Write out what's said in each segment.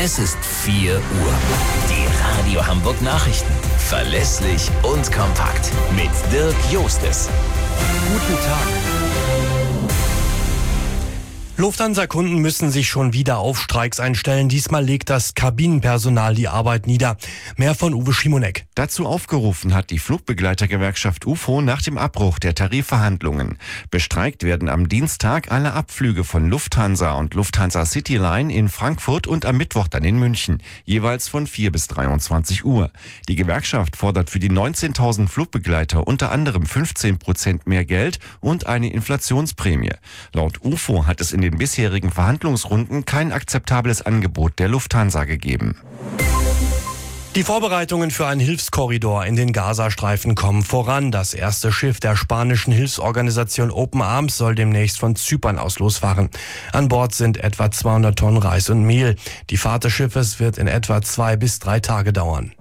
Es ist 4 Uhr. Die Radio Hamburg Nachrichten. Verlässlich und kompakt. Mit Dirk Jostes. Guten Tag. Lufthansa-Kunden müssen sich schon wieder auf Streiks einstellen. Diesmal legt das Kabinenpersonal die Arbeit nieder. Mehr von Uwe Schimonek. Dazu aufgerufen hat die Flugbegleitergewerkschaft UFO nach dem Abbruch der Tarifverhandlungen. Bestreikt werden am Dienstag alle Abflüge von Lufthansa und Lufthansa Cityline in Frankfurt und am Mittwoch dann in München, jeweils von 4 bis 23 Uhr. Die Gewerkschaft fordert für die 19.000 Flugbegleiter unter anderem 15% mehr Geld und eine Inflationsprämie. Laut UFO hat es in den bisherigen Verhandlungsrunden kein akzeptables Angebot der Lufthansa gegeben. Die Vorbereitungen für einen Hilfskorridor in den Gazastreifen kommen voran. Das erste Schiff der spanischen Hilfsorganisation Open Arms soll demnächst von Zypern aus losfahren. An Bord sind etwa 200 Tonnen Reis und Mehl. Die Fahrt des Schiffes wird in etwa 2 bis 3 Tage dauern.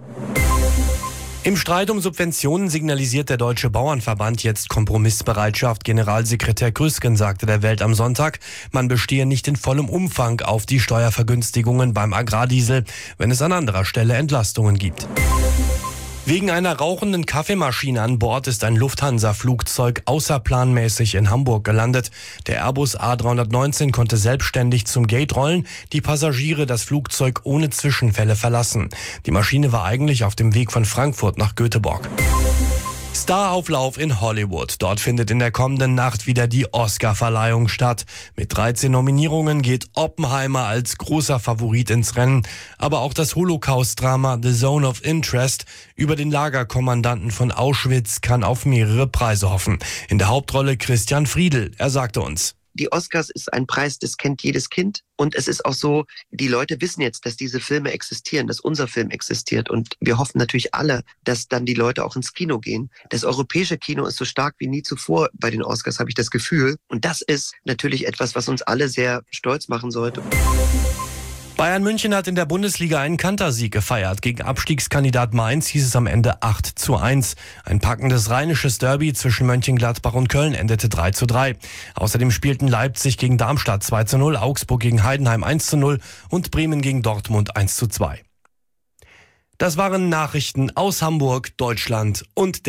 Im Streit um Subventionen signalisiert der Deutsche Bauernverband jetzt Kompromissbereitschaft. Generalsekretär Krüsken sagte der Welt am Sonntag, man bestehe nicht in vollem Umfang auf die Steuervergünstigungen beim Agrardiesel, wenn es an anderer Stelle Entlastungen gibt. Wegen einer rauchenden Kaffeemaschine an Bord ist ein Lufthansa-Flugzeug außerplanmäßig in Hamburg gelandet. Der Airbus A319 konnte selbstständig zum Gate rollen, die Passagiere das Flugzeug ohne Zwischenfälle verlassen. Die Maschine war eigentlich auf dem Weg von Frankfurt nach Göteborg. Starauflauf in Hollywood. Dort findet in der kommenden Nacht wieder die Oscar-Verleihung statt. Mit 13 Nominierungen geht Oppenheimer als großer Favorit ins Rennen. Aber auch das Holocaust-Drama The Zone of Interest über den Lagerkommandanten von Auschwitz kann auf mehrere Preise hoffen. In der Hauptrolle Christian Friedl. Er sagte uns: Die Oscars ist ein Preis, das kennt jedes Kind. Und es ist auch so, die Leute wissen jetzt, dass diese Filme existieren, dass unser Film existiert. Und wir hoffen natürlich alle, dass dann die Leute auch ins Kino gehen. Das europäische Kino ist so stark wie nie zuvor bei den Oscars, habe ich das Gefühl. Und das ist natürlich etwas, was uns alle sehr stolz machen sollte. Bayern München hat in der Bundesliga einen Kantersieg gefeiert. Gegen Abstiegskandidat Mainz hieß es am Ende 8:1. Ein packendes rheinisches Derby zwischen Mönchengladbach und Köln endete 3:3. Außerdem spielten Leipzig gegen Darmstadt 2:0, Augsburg gegen Heidenheim 1:0 und Bremen gegen Dortmund 1:2. Das waren Nachrichten aus Hamburg, Deutschland und der